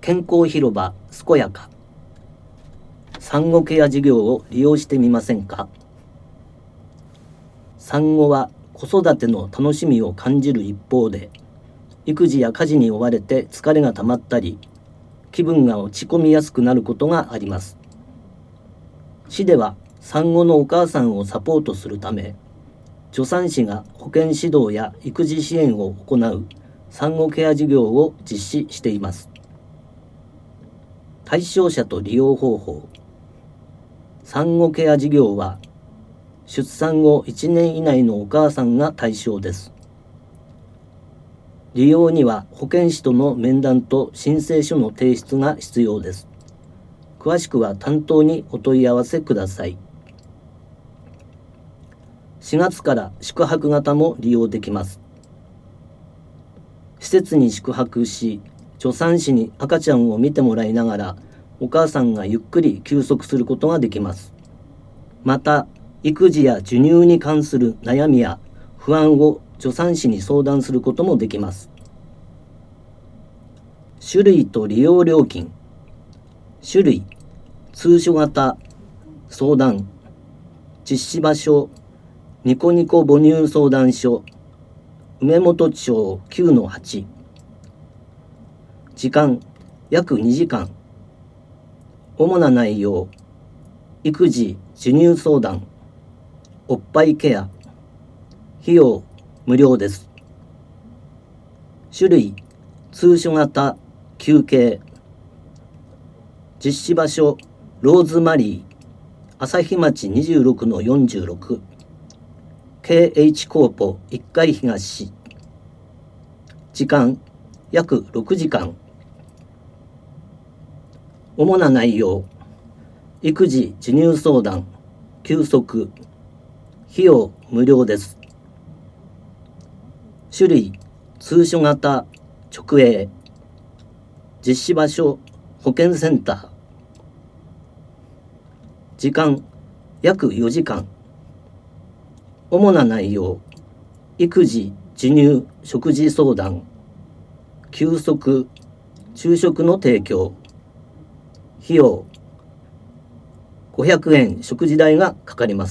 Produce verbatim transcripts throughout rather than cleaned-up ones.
健康広場健やか産後ケア事業を利用してみませんか。産後は子育ての楽しみを感じる一方で、育児や家事に追われて疲れがたまったり、気分が落ち込みやすくなることがあります。市では産後のお母さんをサポートするため、助産師が保健指導や育児支援を行う産後ケア事業を実施しています。対象者と利用方法。産後ケア事業は、出産後いちねん以内のお母さんが対象です。利用には保健師との面談と申請書の提出が必要です。詳しくは担当にお問い合わせください。しがつから宿泊型も利用できます。施設に宿泊し、助産師に赤ちゃんを見てもらいながら、お母さんがゆっくり休息することができます。また、育児や授乳に関する悩みや不安を助産師に相談することもできます。種類と利用料金。種類、通所型、相談、実施場所、ニコニコ母乳相談所、梅本町 きゅうのはち。時間、約にじかん。主な内容、育児・授乳相談、おっぱいケア、費用無料です。種類、通所型、休憩。実施場所、ローズマリー、朝日町 にじゅうろくのよんじゅうろく、ケーエイチ コーポいっかい東。時間、約ろくじかん。主な内容、育児・授乳相談、休息、費用無料です。種類、通所型、直営。実施場所、保健センター。時間、約よじかん。主な内容、育児・授乳・食事相談、休息、昼食の提供。費用、ごひゃくえん食事代がかかります。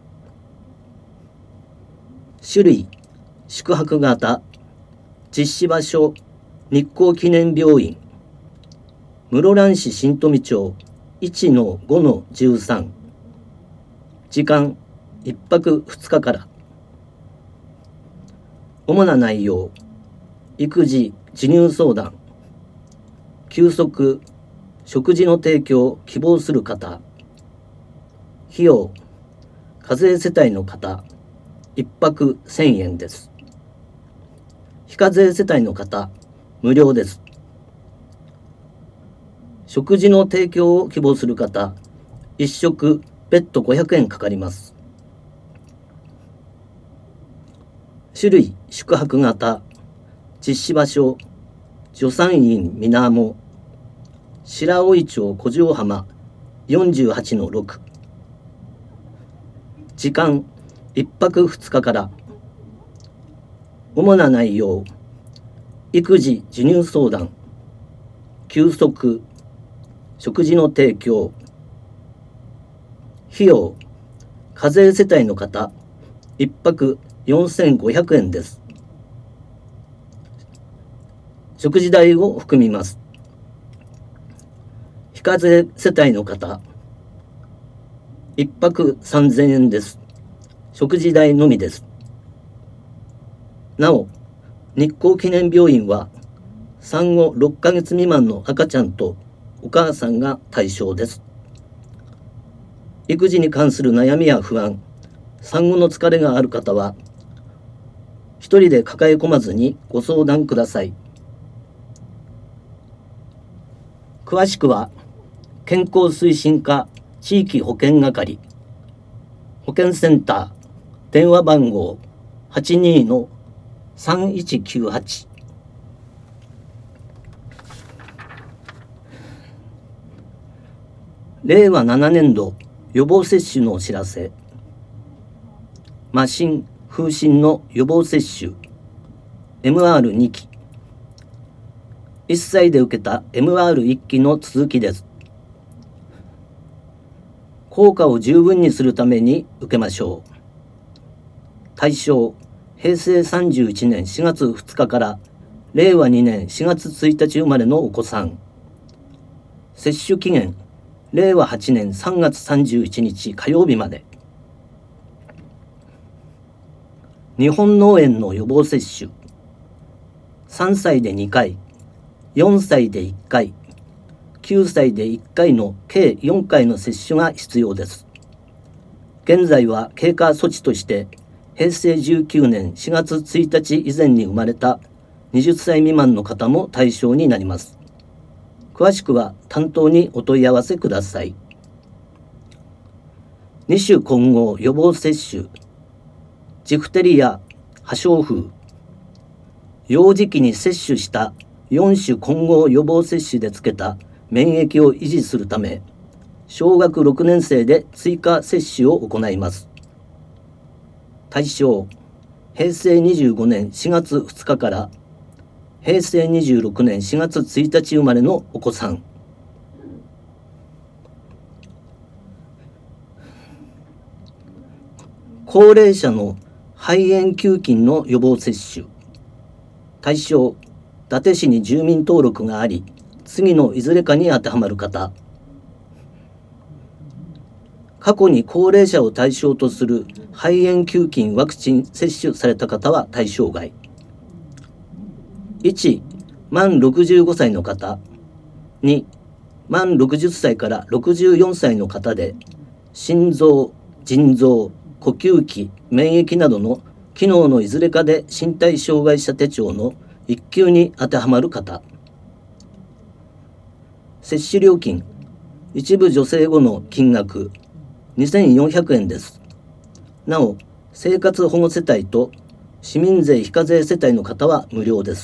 種類、宿泊型。実施場所、日光記念病院。室蘭市新富町 いちのごのじゅうさん。時間、いっぱくふつかから。主な内容、育児・授乳相談、休息、食事の提供を希望する方。費用、課税世帯の方、いっぱくせんえんです。非課税世帯の方、無料です。食事の提供を希望する方、いっ食別途ごひゃくえんかかります。種類、宿泊型。実施場所、助産院みなも、白老町古城浜 よんじゅうはちのろく。時間、いっぱくふつかから。主な内容、育児・授乳相談、休息、食事の提供。費用、課税世帯の方、いっぱくよんせんごひゃくえんです。食事代を含みます。非課税世帯の方、いっぱくさんぜんえんです。食事代のみです。なお、日光記念病院は、産後ろっかげつ未満の赤ちゃんとお母さんが対象です。育児に関する悩みや不安、産後の疲れがある方は、一人で抱え込まずにご相談ください。詳しくは、健康推進課地域保健係、保健センター、電話番号 はちにーのさんいちきゅうはち。れいわななねんど予防接種のお知らせ。麻疹・風疹の予防接種 エムアールに 期。 いっさいで受けた エムアールいっ 期の続きです。効果を十分にするために受けましょう。対象、へいせいさんじゅういちねんしがつふつかかられいわにねんしがつついたち生まれのお子さん。接種期限、れいわはちねんさんがつさんじゅういちにち火曜日まで。日本脳炎の予防接種。さんさいでにかい、よんさいでいっかい、きゅうさいでいっかいの計よんかいの接種が必要です。現在は経過措置としてへいせいじゅうきゅうねんしがつついたち以前に生まれたはたち未満の方も対象になります。詳しくは担当にお問い合わせください。に種混合予防接種。ジフテリア、破傷風。幼児期に接種したよん種混合予防接種でつけた免疫を維持するため、小学ろくねんせいで追加接種を行います。対象、へいせいにじゅうごねんしがつふつかからへいせいにじゅうろくねんしがつついたち生まれのお子さん。高齢者の肺炎球菌の予防接種。対象、伊達市に住民登録があり、次のいずれかに当てはまる方。過去に高齢者を対象とする肺炎球菌ワクチン接種された方は対象外。いち、満ろくじゅうごさいの方。に、満ろくじゅっさいからろくじゅうよんさいの方で、心臓、腎臓、呼吸器、免疫などの機能のいずれかで身体障害者手帳のいっ級に当てはまる方。接種料金、一部助成後の金額、にせんよんひゃくえんです。なお、生活保護世帯と市民税非課税世帯の方は無料です。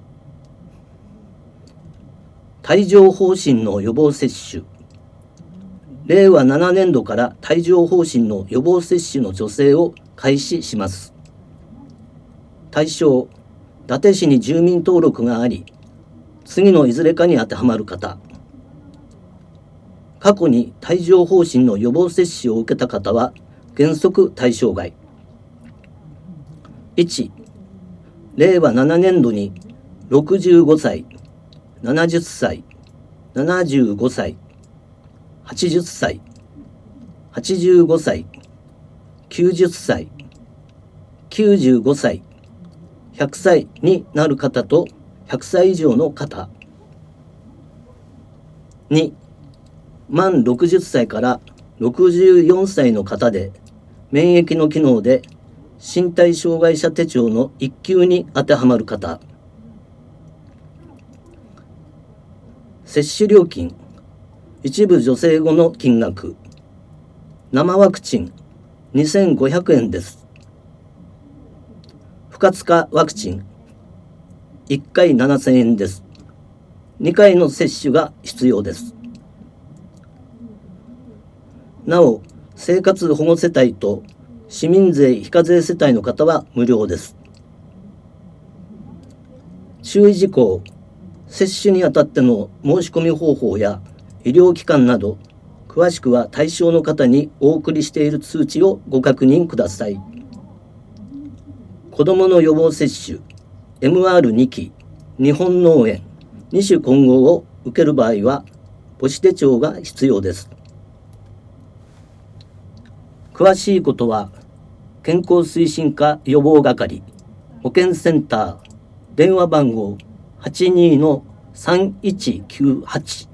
帯状疱疹の予防接種。れいわななねんどから帯状疱疹の予防接種の助成を開始します。対象、伊達市に住民登録があり、次のいずれかに当てはまる方。過去に帯状疱疹の予防接種を受けた方は原則対象外。いち、れいわななねんどにろくじゅうごさい、ななじゅっさい、ななじゅうごさい、はちじゅっさい、はちじゅうごさい、きゅうじゅっさい、きゅうじゅうごさい、ひゃくさいになる方とひゃくさい以上の方。に、満ろくじゅっさいからろくじゅうよんさいの方で、免疫の機能で身体障害者手帳のいっ級に当てはまる方。接種料金、一部助成後の金額。生ワクチンにせんごひゃくえんです。不活化ワクチンいっかいななせんえんです。にかいの接種が必要です。なお、生活保護世帯と市民税非課税世帯の方は無料です。注意事項、接種にあたっての申し込み方法や医療機関など、詳しくは対象の方にお送りしている通知をご確認ください。子どもの予防接種 エムアールに 期、日本脳炎、に種混合を受ける場合は母子手帳が必要です。詳しいことは健康推進課予防係保健センター電話番号 はちにーのさんいちきゅうはち